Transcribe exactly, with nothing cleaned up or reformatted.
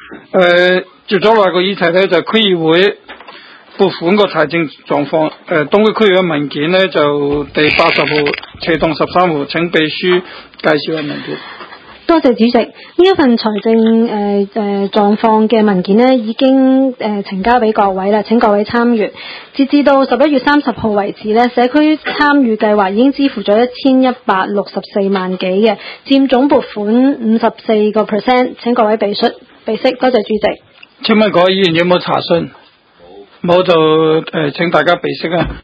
誒，接咗落個議題咧就區議會撥款個財政狀況。誒，東區區嘅文件咧就第八十號斜棟十三號，請秘書介紹下文件。 多謝主席，呢一份財政誒誒狀況嘅文件呢已經誒、呃、呈交俾各位啦，請各位參閱。截至到十一月三十號為止呢，社區參與計劃已經支付咗一千一百六十四萬幾嘅，佔總撥款五十四個 percent。請各位備述備悉，多謝主席。 請問各位議員有冇查詢？冇就誒、呃，請大家備悉啊。